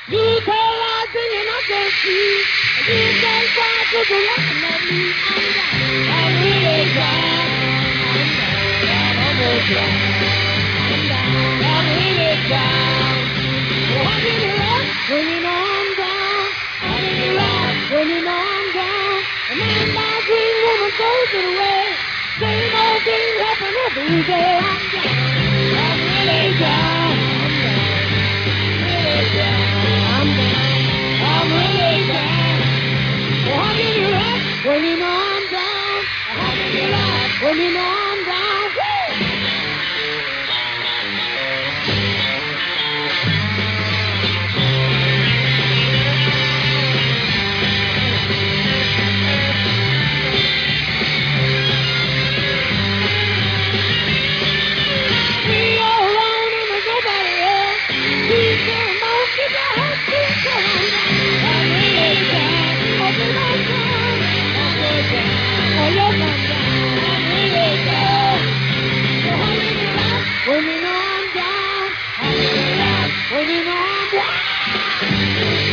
You tell lies and I can see. You can't cry 'cause you're laughing at me. I'm really down. I'm almost down. I'm really down. Well, how can you laugh when you know I'm down? How can you laugh when you know I'm down? A man by a green woman throws it away. Same old thing happen every day. I'm down. I'm really down. Really down. I'm down. I'm really down. Well, how can you laugh when you know I'm down? How can you laugh when you know I'm down? Woo! Me all alone and there's nobody else. Please come on, keep your head still, 'cause I'm really down. Oh, you know I'm down. I'm really down. Oh, yes, I'm down. I'm really down. So how can you laugh when you know I'm down? How can you laugh when you know I'm down?